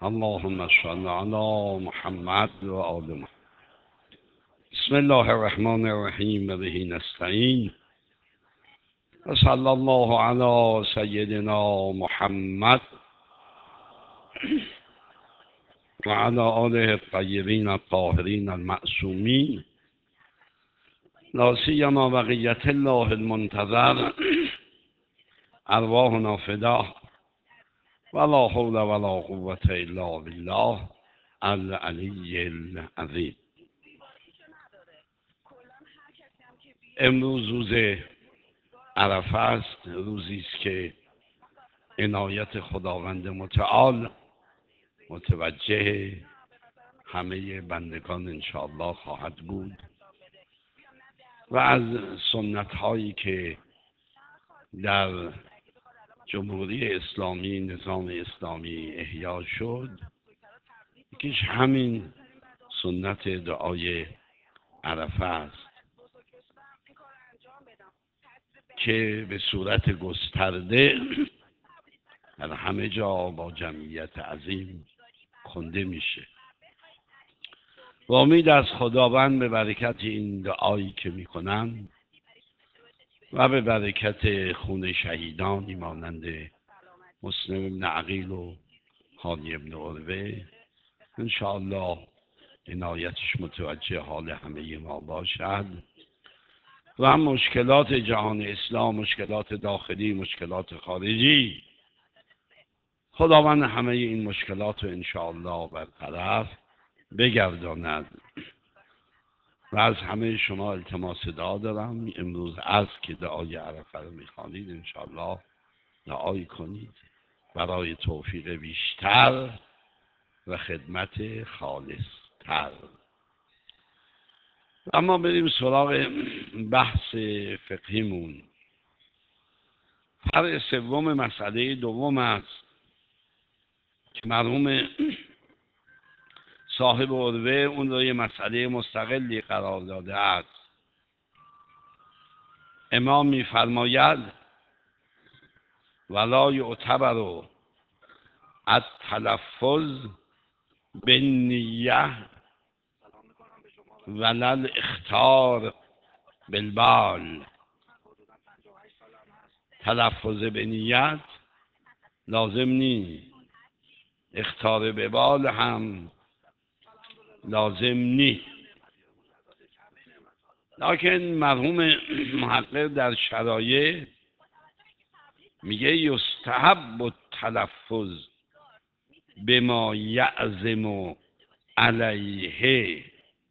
اللهم صل على محمد و آل محمد. بسم الله الرحمن الرحیم و به نستعین و صلی الله علی سیدنا محمد و علی آله الطیبین الطاهرین المعصومین لا سیما بقیة الله المنتظر ارواحنا فدا ولا حول ولا قوة الا بالله العلی العظیم. امروز روز عرفه است، روزی است که عنایت خداوند متعال متوجه همه بندگان انشاءالله خواهد بود و از سنت هایی که در جمهوری اسلامی، نظام اسلامی احیا شد، یکیش همین سنت دعای عرفه است که به صورت گسترده در همه جا با جمعیت عظیم خونده میشه. و امید از خداوند به برکت این دعایی که میکنن و به برکت خون شهیدانی مانند مسلم ابن عقیل و هانی ابن عروه انشاءالله عنایتش متوجه حال همه ما باشد و هم مشکلات جهان اسلام، مشکلات داخلی، مشکلات خارجی، خداوند همه این مشکلات رو انشاءالله برطرف بگرداند. و از همه شما التماس دعا دارم امروز که دعای عرفه رو میخوانید انشاءالله دعایی کنید برای توفیق بیشتر و خدمت خالصتر. اما بریم سراغ بحث فقهیمون. فرع سوم مسئله دوم است که مرحوم صاحب عروه اون رو یه مسئله مستقلی قرار داده است. امام می‌فرماید ولا یعتبر التلفظ بالنیه ولا الاخطار بالبال. تلفظ به نیت لازم نی، اخطار به بال هم لازم نی. لکن مرحوم محقق در شرایع میگه یستحب التلفظ بما یعزم علیه.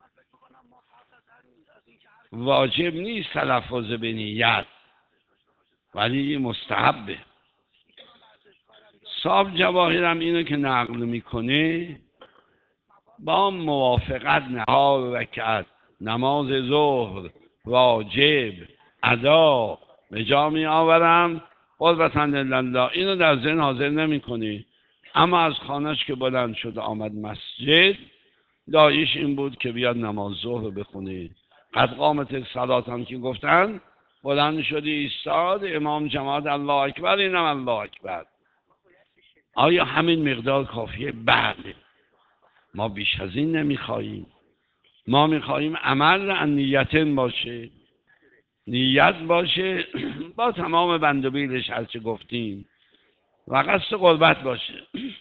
واجب نیست تلفظ به نیت ولی مستحبه. صاحب جواهر هم اینو که نقل میکنه با موافقت نهار رکعت نماز ظهر واجب ادا به جا می آورم قربتا لله، اینو در ذهن حاضر نمی کنی. اما از خانهش که بلند شد آمد مسجد، دایش این بود که بیاد نماز ظهر بخونی. قد قامت صلات هم که گفتن بلند شدی ایستاد، امام جماعت الله اکبر، اینم الله اکبر. آیا همین مقدار کافیه؟ بله. ما بیش از این نمیخواییم. ما میخواییم عمل عن نیتن باشه، نیت باشه با تمام بند و بیلش هرچه گفتیم و قصد قربت باشه.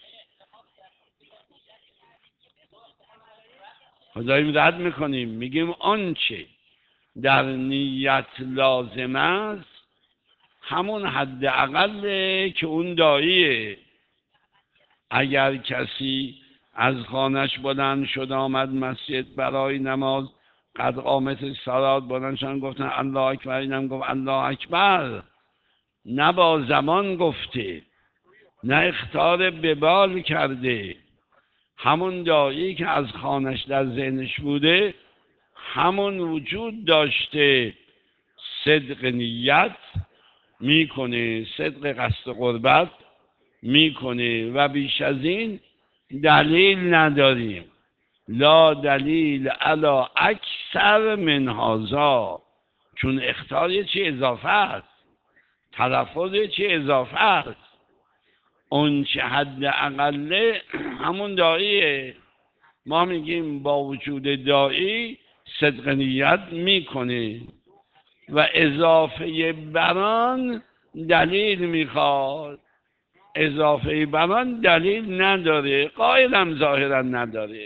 داریم رد میکنیم، میگیم آنچه در نیت لازم است همون حد اقله که اون داییه. اگر کسی از خانش بلند شد آمد مسجد برای نماز، قد قامت صلات بلند شدن گفتن الله اکبر، اینم گفت الله اکبر، نه با زمان گفته نه اخطار به بال کرده، همون دایی که از خانش در ذهنش بوده همون وجود داشته، صدق نیت میکنه، صدق قصد قربت میکنه و بیش از این دلیل نداریم. لا دلیل علی اکثر من هذا، چون اخطار چی اضافه است، تلفظ چی اضافه است. اون چه حد اقله همون داعیه. ما میگیم با وجود داعی صدق نیت میکنه و اضافه بران دلیل میخواد. اضافه بران دلیل نداره، قائلم ظاهرا نداره.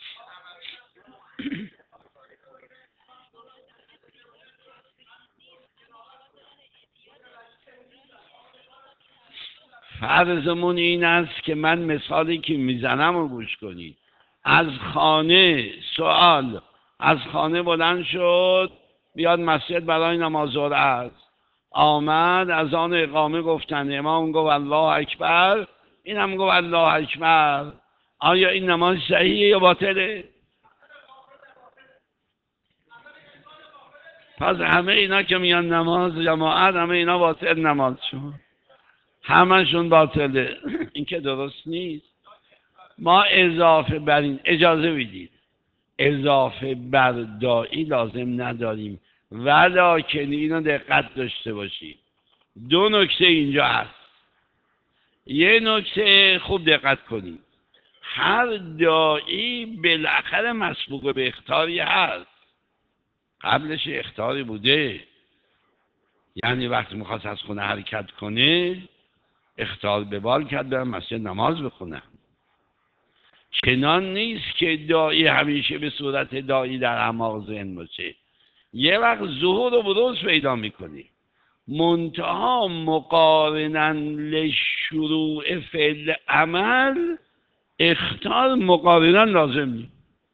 فرضمون این است که من مثالی که میزنم رو گوش کنید. از خانه سوال، از خانه بلند شد بیاد مسجد برای نماز ظهر است. آمد از آن اقامه گفتن، امام گفت الله اکبر، این هم گفت الله اکبر. آیا این نماز صحیحه یا باطله؟ پس همه اینا که میان نماز جماعت، همه اینا باطل نمازشون، همشون باطله. این که درست نیست. ما اضافه بر این، اجازه بدید، اضافه بر داعی لازم نداریم. ولکن اینو دقت داشته باشید، دو نکته اینجا هست. یه نکته خوب دقت کنید، هر داعی بالاخره مسبوق به اخطاری هست. قبلش اخطاری بوده، یعنی وقتی میخواست از خونه حرکت کنه اخطار به بال کرد برم مسجد نماز بخونم. چنان نیست که داعی همیشه به صورت داعی در اعماق ذهن باشه. یه وقت ظهور و بروز پیدا میکنی، منتها مقارنا لشروع فعل عمل اخطار مقارنا لازم نیست.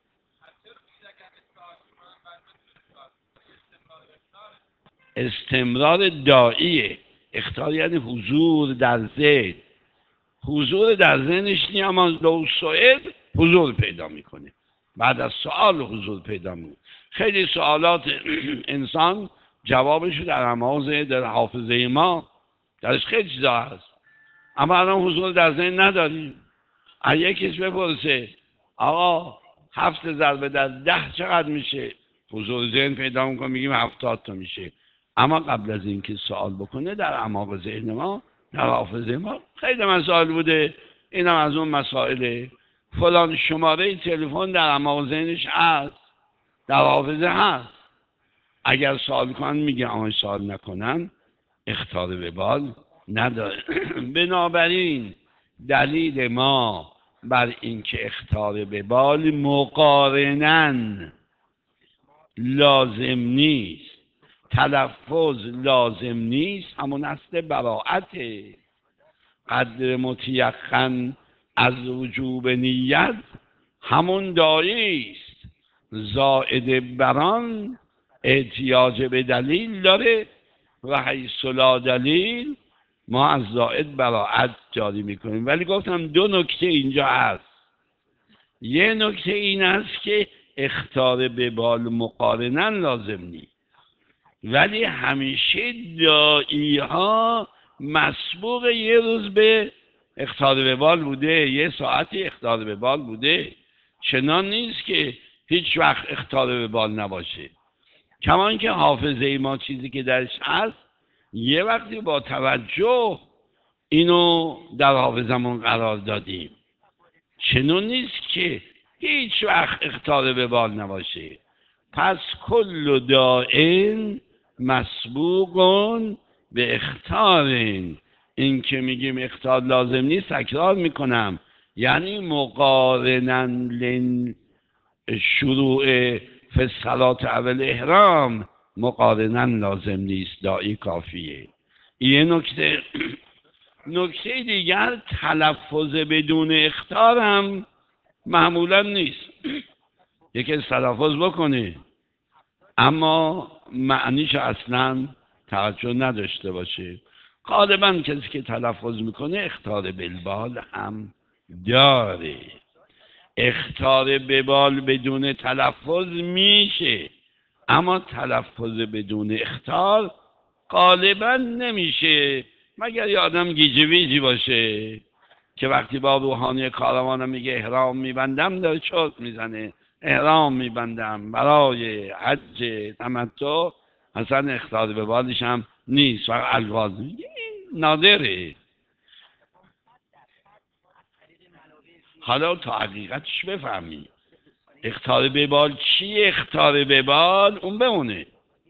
استمرار داعیه. اخطار یعنی حضور در ذهن. حضور در ذهنش نی، اما لو سئل حضور پیدا میکنه. بعد از سوال حضور پیدا میکنه. خیلی سوالات انسان جوابش در اعماق ذهن، در حافظه ما درش خیلی چیزا هست، اما الان حضور در ذهن نداریم. اگه کسی بپرسه آقا 7 ضرب در 10 چقدر میشه، حضور ذهن پیدا میکنه، میگیم 70 تا میشه. اما قبل از اینکه سوال بکنه در اعماق ذهن ما، در حافظه ما خیلی مسائل بوده. اینم از اون مسائله. فلان شماره تلفن در اعماق ذهنش هست، در حافظه هست. اگر سوال کنن میگه، اما سوال نکنن اخطار به بال نداره. بنابراین دلیل ما بر اینکه اخطار به بال مقارنن لازم نیست، تلفظ لازم نیست، همون اصل براعته. قدر متیقن از وجوب نیت همون داعی است. زائد بران احتیاج به دلیل داره و حیث لا دلیل ما از زائد براعت جاری میکنیم. ولی گفتم دو نکته اینجا هست. یه نکته این است که اخطار به بال مقارنن لازم نیست، ولی همیشه داعی ها مسبوق یه روز به اخطار به بال بوده، یه ساعتی اخطار به بال بوده. چنان نیست که هیچ وقت اخطار به بال نباشه. کمان که حافظه ما چیزی که درش هست یه وقتی با توجه اینو در حافظمون قرار دادیم. چنون نیست که هیچ وقت اخطار به بال نباشه. پس کل دائن مسبوقون به اخطار. این که میگیم اخطار لازم نیست، تکرار میکنم، یعنی مقارناً شروع فی الصلاة اول احرام مقارناً لازم نیست، داعی کافیه. یه نکته. نکته دیگر، تلفظ بدون اخطار هم معمولا نیست. یکی تلفظ بکنه اما معنیش اصلا توجه نداشته باشه. غالبا کسی که تلفظ میکنه اخطار بالبال هم داره. اخطار ببال بدون تلفظ میشه، اما تلفظ بدون اخطار غالبا نمیشه، مگر یه آدم گیجی ویجی باشه که وقتی با روحانی کاروان میگه احرام میبندم داره چرت میزنه. احرام میبندم برای حج تمتع، اصلا اخطار به بالش هم نیست، فقط الفاظ نادره. حالا تا حقیقتش بفهمی اخطار به بال چیه. اخطار به بال اون بمونه.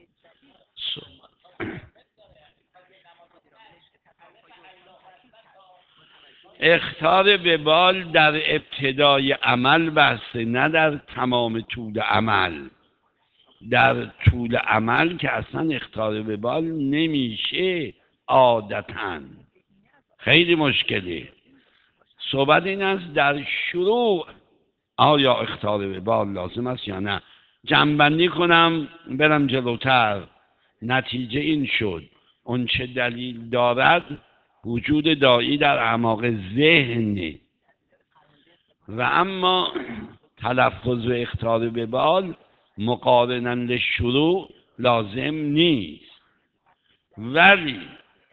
اخطار به بال در ابتدای عمل بسته، نه در تمام طول عمل. در طول عمل که اصلا اخطار به بال نمیشه عادتاً، خیلی مشکله. صحبت این است در شروع آیا اخطار به بال لازم است یا نه. جمع‌بندی کنم برم جلوتر. نتیجه این شد اون چه دلیل دارد وجود داعی در اعماق ذهن، و اما تلفظ و اخطار به بال مقارناً شروع لازم نیست. ولی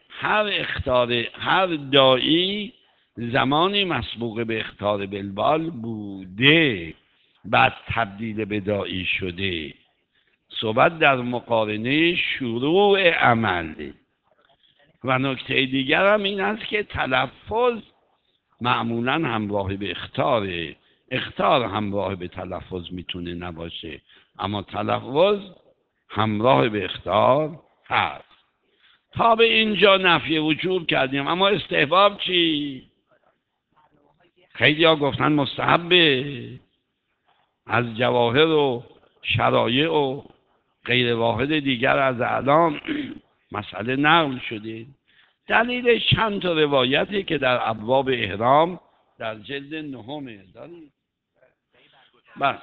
هر داعی زمانی مسبوق به اخطار بالبال بوده، بعد تبدیل به داعی شده. صحبت در مقارنه شروع عمل. و نکته دیگر هم این است که تلفظ معمولا همراه به اخطار همراه به تلفظ میتونه نباشه، اما تلفظ همراه به اخطار هست. تا به اینجا نفی وجوب کردیم، اما استحباب چی؟ خیلی ها گفتن مستحبه. از جواهر و شرایع و غیر واحد دیگر از اعلام مسئله نقل شده. دلیل چند تا روایتی که در ابواب احرام در جلد 9 داریم. بله،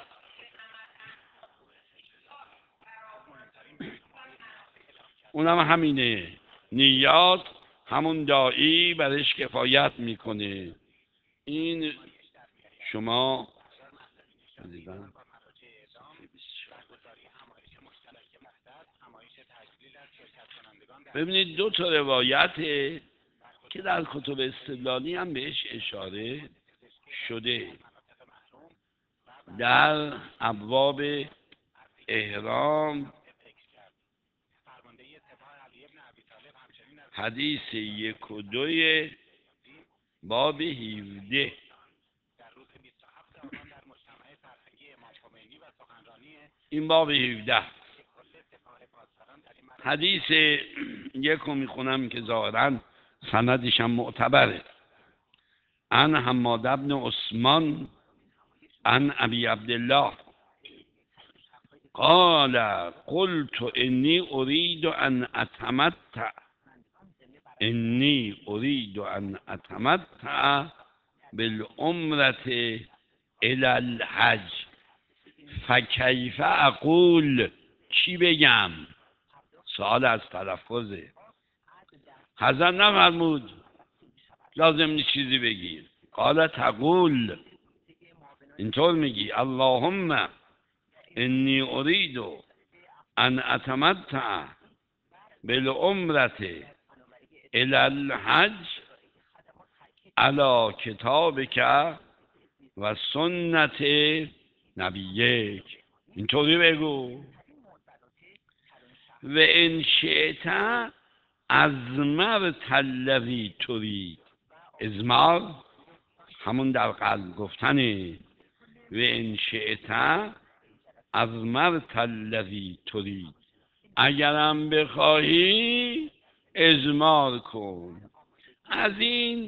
اونم همینه. نیات همون داعی برش کفایت میکنه. این شما ببینید 2 تا روایته که در کتب استدلالی هم بهش اشاره شده. در ابواب احرام حدیث 1 و 2 باب 17، این باب 17 حدیث 1 رو میخونم که ظاهرا سندش هم معتبره. عن حماد بن عثمان عن ابی عبدالله قال قلت انی اريد ان اتمتع بالعمرة الى الحج فکیف اقول. چی بگم؟ سوال از تلفظه. حضرت نفرمود لازم نیست چیزی بگی. قال تقول، اینطور میگی اللهم انی اريد ان اتمتع بالعمرة الى الحج على کتابک و سنت نبیک. اینطوری بگو. و ان شئت ازمرت الذی ترید. ازمار همون در قلب گفتنه. و ان شئت ازمرت الذی ترید، اگرم بخواهی ازمار کن. از این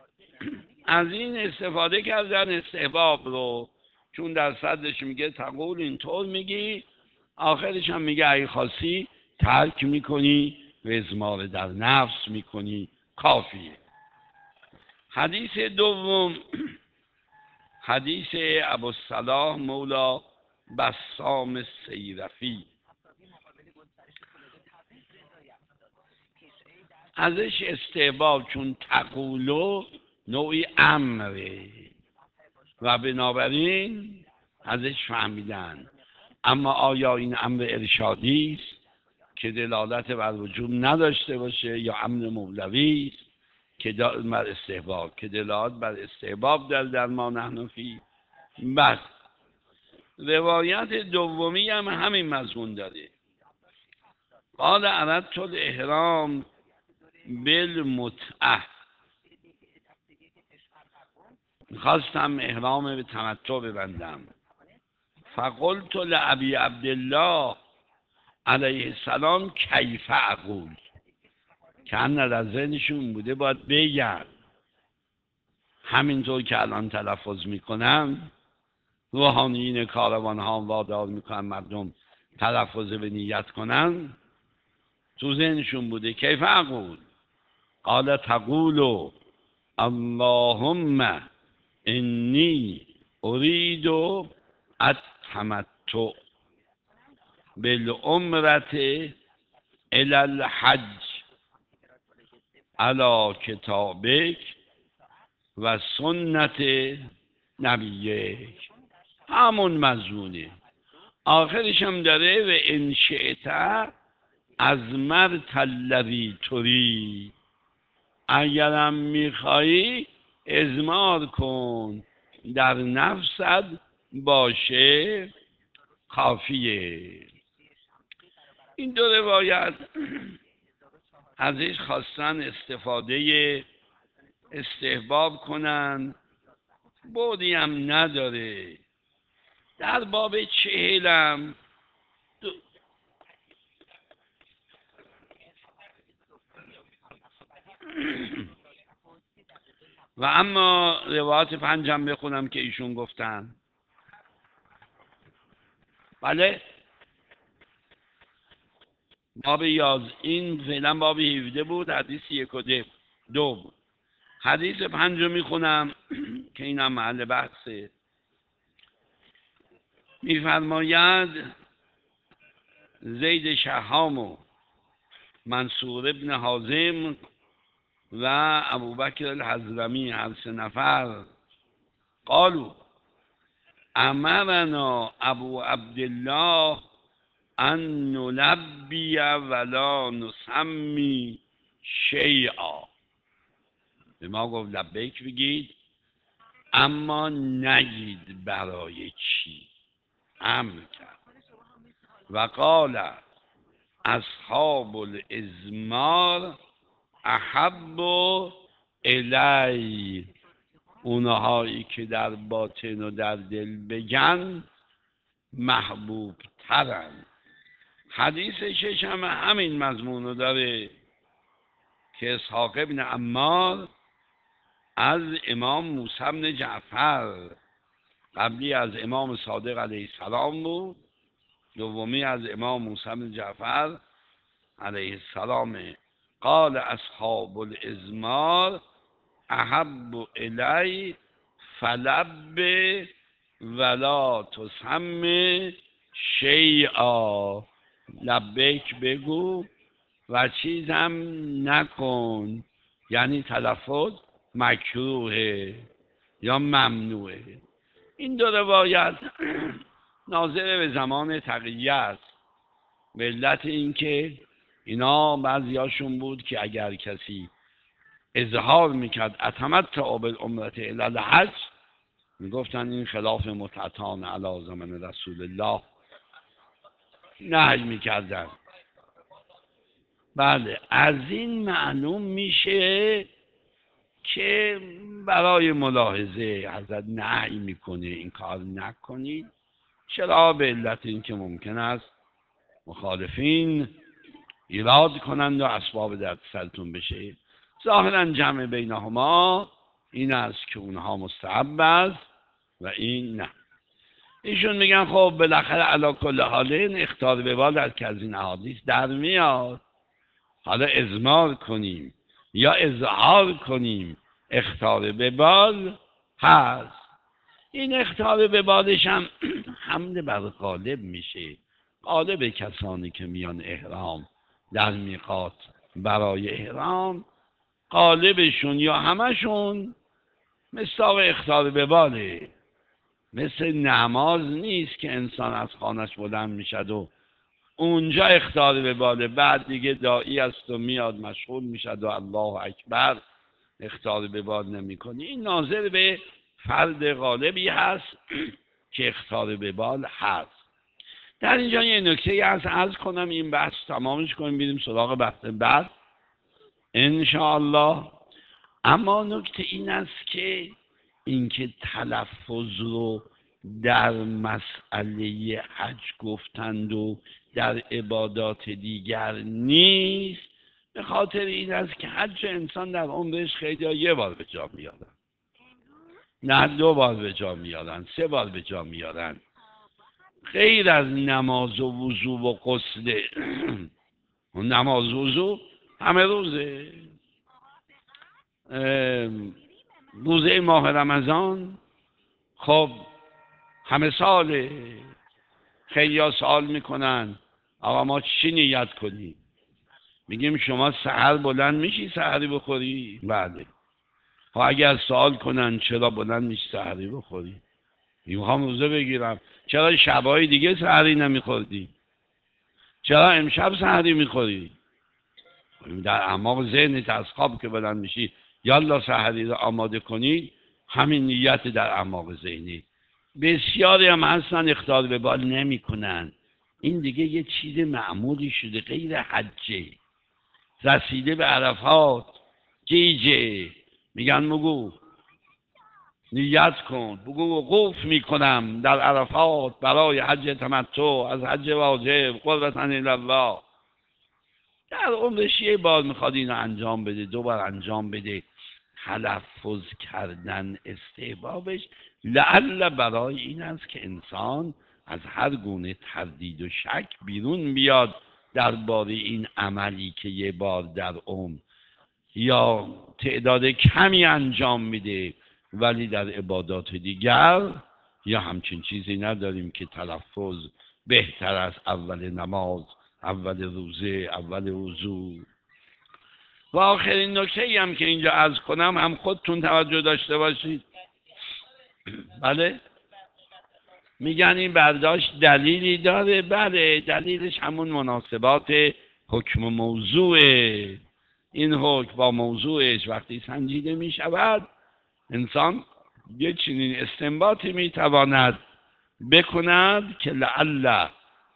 استفاده کردن استحباب رو، چون در صدرش میگه تقول، اینطور میگی، آخرش هم میگه اگه خواستی ترک میکنی و ازمار در نفس میکنی، کافیه. حدیث دوم حدیث ابوالصلاح مولا بسام السیرفی. ازش استحباب، چون تقولو نوعی امره و بنابراین ازش فهمیدن. اما آیا این امر ارشادی است که دلالت بر وجوب نداشته باشه، یا امر مولوی است که بر استحباب، که دلالت بر استحباب در ما نحن فی. بس روایت دومی هم همین مضمون داره. قال اردت الاحرام بالمتعه. میخواستم احرام به تمتع ببندم. فقلت لابی عبدالله علیه السلام کیف اقول، که هم در ذهنشون بوده باید بگن همینطور که الان تلفظ میکنم روحانیین کاروان ها وادار میکنن مردم تلفظ به نیت کنن، تو ذهنشون بوده کیف اقول. قال تقول اللهم انی ارید التمتع بالعمرة الی الحج علی کتابک و سنت نبیک. همون مضمونه. آخرش هم داره و ان شئت از مرت الذی ترید، اگرم میخوایی ازمار کن در نفست باشه کافیه. این دو روایت ازش خواستن استفاده استحباب کنن، بودی هم نداره. در باب 40 و اما روایت 5 بخونم که ایشون گفتن. بله باب این فعلا باب 17 بود، حدیث 1 و 2 بود. حدیث 5 میخونم که اینم محل بحثه. میفرماید زید شهام و منصور ابن حازم و ابوبکر الحضرمی هر 3 نفر قالوا امرنا ابو عبدالله ان نلبی ولا نسمی شیئا. به ما گفت لبیک بگید اما نگید برای چی. امر کرد. و قال اصحاب الازمار احب الی، اونهایی که در باطن و در دل بگن محبوب ترن. حدیث 6 همین مضمون رو داره که اسحاق ابن عمار از امام موسی بن جعفر، قبلی از امام صادق علیه السلام بود، دومی از امام موسی بن جعفر علیه السلام. قال اصحاب الازمار احب الی فلب ولا تسم شیئا، لبیک بگو و چیزم نکن، یعنی تلفظ مکروهه یا ممنوعه. این دو روایت ناظر به زمان تقیه است، به علت اینکه اینا بعضیاشون بود که اگر کسی اظهار میکرد اتمتع بالعمرة الی الحج، میگفتن این خلاف متعتان علی زمان رسول الله، نهی میکردن. بله از این معلوم میشه که برای ملاحظه حضرت نهی میکنه این کار نکنید. چرا؟ به علت این که ممکن است مخالفین ایراد کنند و اسباب در سرتون بشه. ظاهرا جمع بینهما این است که اونها مستحب است و این نه. ایشون میگن خب بالاخره علی کل حال این اخطار به بال از که از این احادیث در میاد، حالا ازمار کنیم یا اظهار کنیم اخطار به بال هست. این اخطار به بالش هم حمل بر غالب میشه. غالب کسانی که میان احرام در میقات برای احرام، غالبشون یا همشون مصداق اخطار به باله. مثل نماز نیست که انسان از خانش بلند میشد و اونجا اخطار به باله، بعد دیگه داعی است و میاد مشغول میشد و الله اکبر اخطار به بال نمیکنی. این ناظر به فرد غالبی هست که اخطار به بال هست. در اینجا یه نکته هست عرض کنم، این بحث تمامش کنیم بریم سراغ بحث بعد انشاءالله. اما نکته این است که اینکه تلفظ رو در مسئله حج گفتند و در عبادات دیگر نیست، به خاطر این است که حج انسان در عمرش خیلی یه بار به جا میارن، نه 2 بار به جا میارن، 3 بار به جا میارن. غیر از نماز و وضو و غسل نماز و وضو همه روزه، روزه ماه رمضان خب همه ساله. خیلی ها سوال میکنن آقا ما چی نیت کنیم؟ میگیم شما سحر بلند میشی سحری بخوری؟ بله. خب اگر سوال کنن چرا بلند میشی سحری بخوری؟ میخوام روزه بگیرم. چرا شبای دیگه سحری نمیخوردی؟ چرا امشب سحری میخوری؟ در اعماق ذهنت از خواب که بلند میشی یالا سحری رو آماده کنی، همین نیت در اعماق ذهنی. بسیاری هم هستن اخطار به بال نمی کنن، این دیگه یه چیز معمولی شده، غیر حجه. رسیده به عرفات گیجه، میگن بگو نیت کن، بگو وقوف میکنم در عرفات برای حج تمتع از حج واجب قربة الله. در عمرش یه بار میخواد اینو انجام بده، 2 بار انجام بده. تلفظ کردن استحبابش لعل برای این است که انسان از هر گونه تردید و شک بیرون بیاد درباره این عملی که یه بار در عمر یا تعداد کمی انجام میده، ولی در عبادات دیگر یا همچین چیزی نداریم که تلفظ بهتر از اول نماز، اول روزه، اول وضو. و آخرین نکته هم که اینجا عرض کنم هم خودتون توجه داشته باشید. بله میگن این برداشت دلیلی داره. بله دلیلش همون مناسبات حکم موضوعه. این حکم با موضوعش وقتی سنجیده می شود، انسان یه چنین استنباطی می تواند بکند که لعل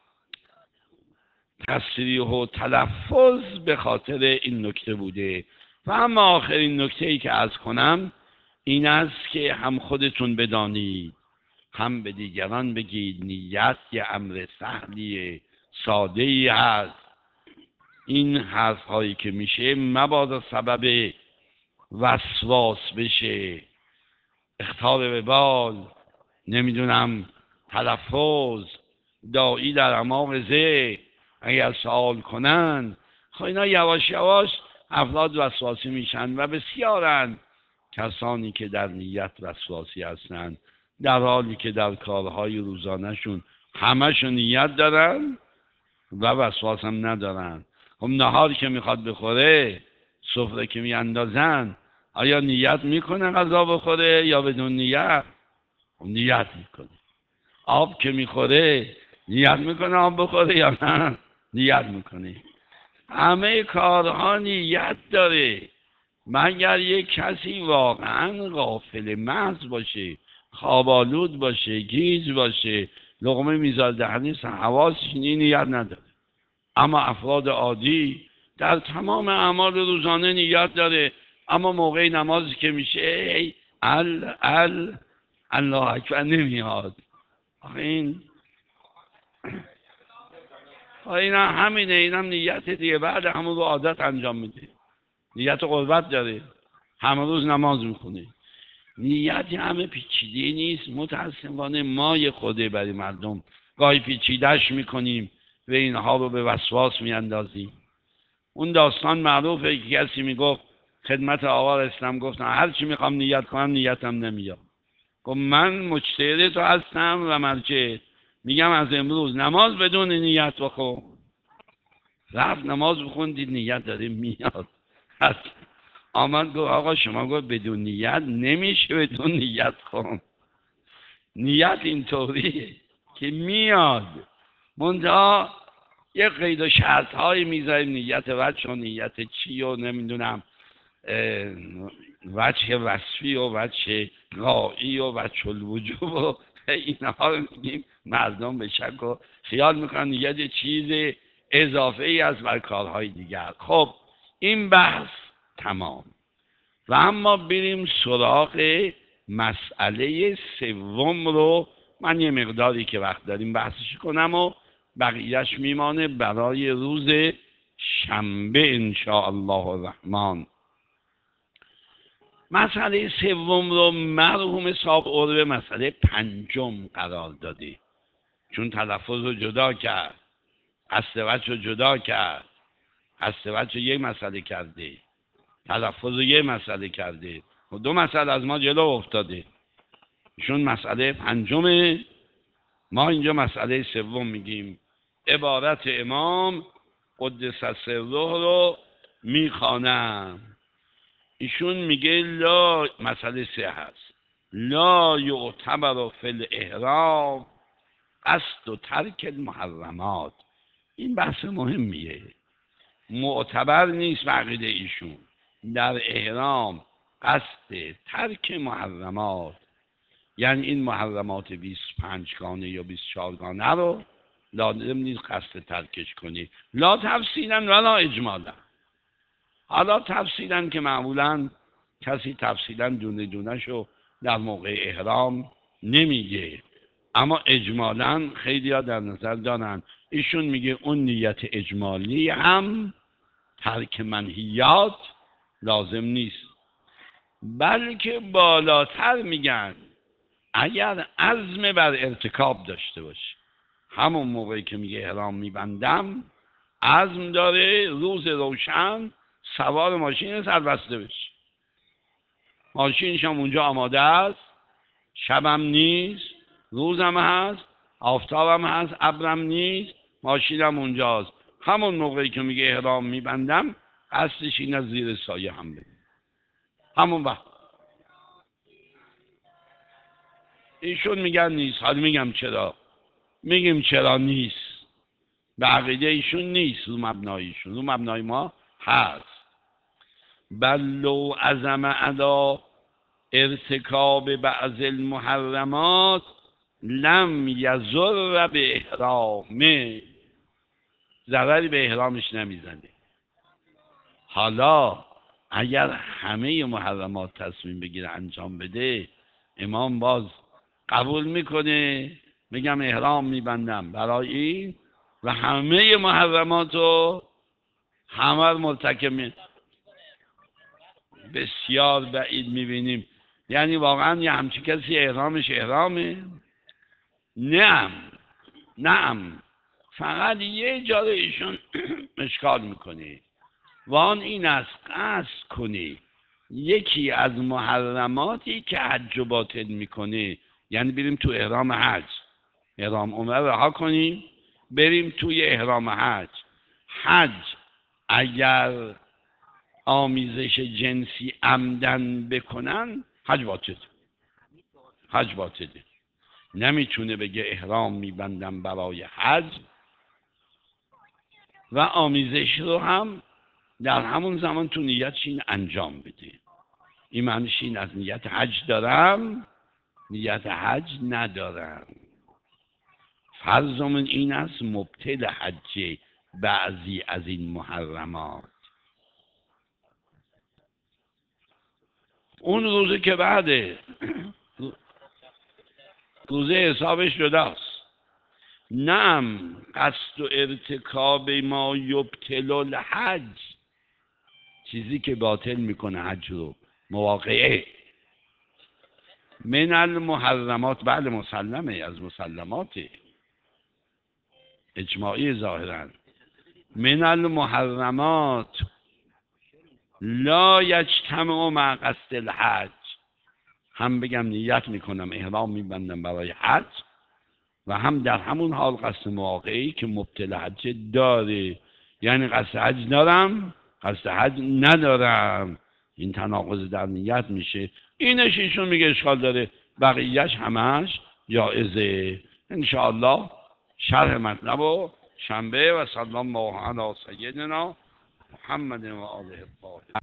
تصریح و تلفظ به خاطر این نکته بوده. و اما آخرین نکته ای که عرض کنم این است که هم خودتون بدانید هم به دیگران بگید نیت یه امر سهلی ساده ای هست. این حرف هایی که میشه مبادا سبب وسواس بشه، اخطار به بال، نمیدونم تلفظ، داعی در اعماق ذهن اگر سوال کنن، خب اینا یواش یواش افراد وسواسی میشن و بسیارن کسانی که در نیت وسواسی هستند، در حالی که در کارهای روزانهشون همشون نیت دارن و وسواس هم ندارن. خب نهار که میخواد بخوره، سفره که میاندازن، آیا نیت میکنه غذا بخوره یا بدون نیت؟ خب نیت میکنه. آب که میخوره نیت میکنه آب بخوره یا نه؟ نیت میکنه. همه کارها نیت داره، مگر یک کسی واقعا غافل محض باشه، خوابالود باشه، گیج باشه، لقمه میزاد دهنی حواسش نیت نداره. اما افراد عادی در تمام اعمال روزانه نیت داره، اما موقع نمازی که میشه الله اکبر نمیاد. این همینه، اینم نیت دیگه، بعد همون رو عادت انجام میده. نیت قربت داره، همه روز نماز میخونه. نیت همه پیچیده نیست، متاسفانه ما خوده برای مردم گاهی پیچیدهش میکنیم و اینها رو به وسواس میاندازیم. اون داستان معروفه که کسی میگفت خدمت آقا اسلام، گفتن هر چی میخوام نیت کنم نیتم نمیاد. گفت من مجتهد تو هستم و مرجع، میگم از امروز نماز بدون نیت بخون. رفت نماز بخوندید نیت داره میاد. آمد گفت آقا شما گفت بدون نیت نمیشه بدون نیت کن. نیت اینطوریه که میاد، منتها یه قید و شرط های میذاریم، نیت وجه و نیت چی و نمیدونم وجه وصفی و وجه غایی و وجه الوجوب و اینها رو میگیم. مردم به شک و خیال میکنن نیت چیز اضافه ای از بر کارهای دیگر. خب این بحث تمام. و اما بریم سراغ مسئله سوم رو من یه مقداری که وقت داریم بحثش کنم و بقیهش میمانه برای روز شنبه ان شاء الله الرحمن. مسئله سوم رو مرحوم صاحب عربه مسئله پنجم قرار داده، چون تلفظ رو جدا کرد، قصد وجه رو جدا کرد، قصد وجه یک مسئله کرده، تلفظ رو یک مسئله کرده و دو مسئله از ما جلو افتاده. ایشون مسئله پنجمه، ما اینجا مسئله سوم میگیم. عبارت امام قدس سره رو میخوانم. ایشون میگه لا، مسئله سه هست، لا یعتبر فی الاحرام قصد و ترک المحرمات. این بحث مهمیه. معتبر نیست بقیده ایشون در احرام قصد ترک محرمات، یعنی این محرمات 25 گانه یا 24 گانه رو لازم نیست قصد ترکش کنی، لا تفصیلا ولا اجمالا. حالا تفصیلا که معمولا کسی تفصیلا دونه دونه شو در موقع احرام نمیگه، اما اجمالا خیلی ها در نظر دارن. ایشون میگه اون نیت اجمالی هم ترک منهیات لازم نیست، بلکه بالاتر میگن اگر عزم بر ارتکاب داشته باشه، همون موقعی که میگه احرام میبندم عزم داره روز روشن سوار ماشین سربسته بشه، ماشینش هم اونجا آماده است، شبم نیست، روزم هست، آفتابم هست، ابرم نیست، ماشینم اونجاست، همون موقعی که میگه احرام میبندم قصدش این از زیر سایه هم بده، همون وقت. ایشون میگن نیست. حالا میگم چرا، میگیم چرا نیست. به عقیده ایشون نیست، رو مبنایشون، رو مبنای ما هست. بل لو عزم علی ارتکاب بعض المحرمات لم یضر به احرامه، ضرری به احرامش نمیزنه. حالا اگر همه محرمات تصمیم بگیره انجام بده، امام باز قبول میکنه، میگم احرام میبندم برای این و همه محرمات رو همه مرتکب بسیار بعید میبینیم. یعنی واقعا یه همچی کسی احرامش احرامه؟ نعم فقط یه جا رو ایشون اشکال میکنه و آن این است قصد کنی یکی از محرماتی که حج باطل میکنه، یعنی بریم تو احرام حج، احرام عمره رها کنیم بریم توی احرام حج. حج اگر آمیزش جنسی عمدن بکنن حج باطل، حج باطله. نمیتونه بگه احرام میبندم برای حج و آمیزش رو هم در همون زمان تو نیتش این انجام بده. این معنیش این از نیت حج دارم نیت حج ندارم. فرضمون این است مبطل حج بعضی از این محرمات. اون روزی که بعده روزه حسابش جداست. نعم قصد و ارتکاب ما یبطل الحج، چیزی که باطل میکنه حج رو، مواقعه من المحرمات، بله مسلمه، از مسلمات اجماعی ظاهرا. من المحرمات لا یجتمع مع قصد الحج، هم بگم نیت میکنم احرام میبندم برای حج و هم در همون حال قصد مواقعی که مبطل حج داره، یعنی قصد حج دارم قصد حج ندارم، این تناقض در نیت میشه. اینش ایشون میگه اشکال داره، بقیهش همش جائزه. انشاءالله شرح مطلب و شنبه و صلی الله علی سیدنا محمد و آله الطاهرین.